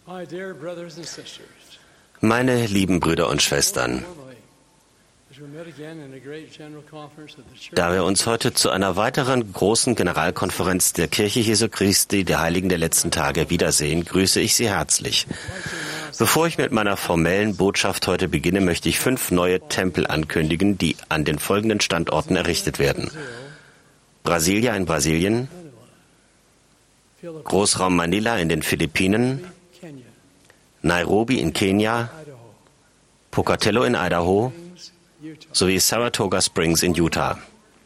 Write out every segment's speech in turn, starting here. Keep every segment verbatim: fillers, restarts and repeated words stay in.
Meine lieben Brüder und Schwestern, da wir uns heute zu einer weiteren großen Generalkonferenz der Kirche Jesu Christi, der Heiligen der letzten Tage, wiedersehen, grüße ich Sie herzlich. Bevor ich mit meiner formellen Botschaft heute beginne, möchte ich fünf neue Tempel ankündigen, die an den folgenden Standorten errichtet werden: Brasilia in Brasilien, Großraum Manila in den Philippinen, Nairobi in Kenia, Pocatello in Idaho sowie Saratoga Springs in Utah.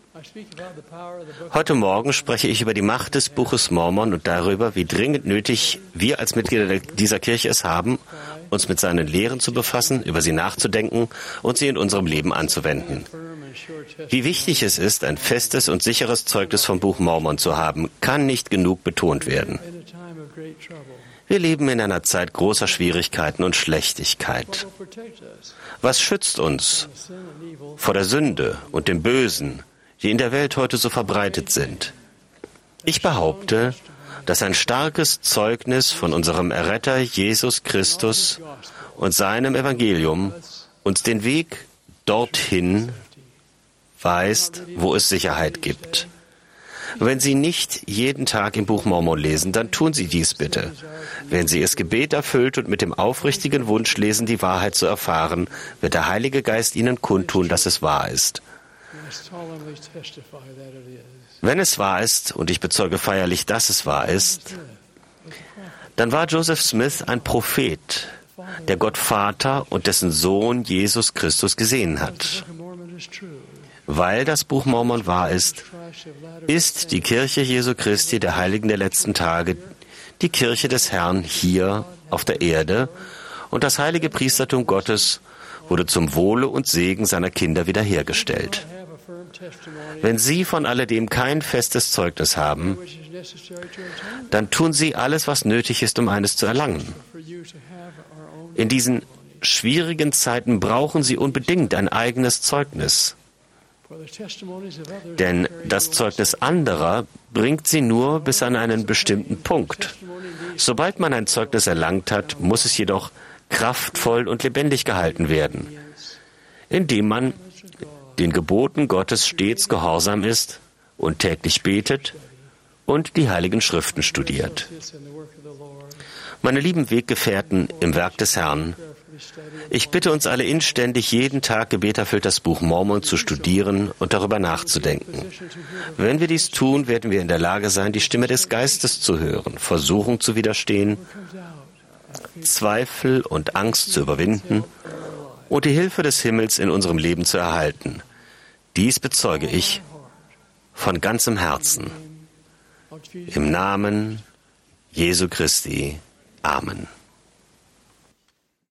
Heute Morgen spreche ich über die Macht des Buches Mormon und darüber, wie dringend nötig wir als Mitglieder dieser Kirche es haben, uns mit seinen Lehren zu befassen, über sie nachzudenken und sie in unserem Leben anzuwenden. Wie wichtig es ist, ein festes und sicheres Zeugnis vom Buch Mormon zu haben, kann nicht genug betont werden. Wir leben in einer Zeit großer Schwierigkeiten und Schlechtigkeit. Was schützt uns vor der Sünde und dem Bösen, die in der Welt heute so verbreitet sind? Ich behaupte, dass ein starkes Zeugnis von unserem Erretter Jesus Christus und seinem Evangelium uns den Weg dorthin weist, wo es Sicherheit gibt. Wenn Sie nicht jeden Tag im Buch Mormon lesen, dann tun Sie dies bitte. Wenn Sie Ihr Gebet erfüllt und mit dem aufrichtigen Wunsch lesen, die Wahrheit zu erfahren, wird der Heilige Geist Ihnen kundtun, dass es wahr ist. Wenn es wahr ist, und ich bezeuge feierlich, dass es wahr ist, dann war Joseph Smith ein Prophet, der Gott Vater und dessen Sohn Jesus Christus gesehen hat. Weil das Buch Mormon wahr ist, ist die Kirche Jesu Christi, der Heiligen der letzten Tage, die Kirche des Herrn hier auf der Erde, und das heilige Priestertum Gottes wurde zum Wohle und Segen seiner Kinder wiederhergestellt. Wenn Sie von alledem kein festes Zeugnis haben, dann tun Sie alles, was nötig ist, um eines zu erlangen. In diesen schwierigen Zeiten brauchen Sie unbedingt ein eigenes Zeugnis. Denn das Zeugnis anderer bringt sie nur bis an einen bestimmten Punkt. Sobald man ein Zeugnis erlangt hat, muss es jedoch kraftvoll und lebendig gehalten werden, indem man den Geboten Gottes stets gehorsam ist und täglich betet und die Heiligen Schriften studiert. Meine lieben Weggefährten im Werk des Herrn, ich bitte uns alle inständig, jeden Tag gebeterfüllt das Buch Mormon zu studieren und darüber nachzudenken. Wenn wir dies tun, werden wir in der Lage sein, die Stimme des Geistes zu hören, Versuchung zu widerstehen, Zweifel und Angst zu überwinden und die Hilfe des Himmels in unserem Leben zu erhalten. Dies bezeuge ich von ganzem Herzen. Im Namen Jesu Christi. Amen.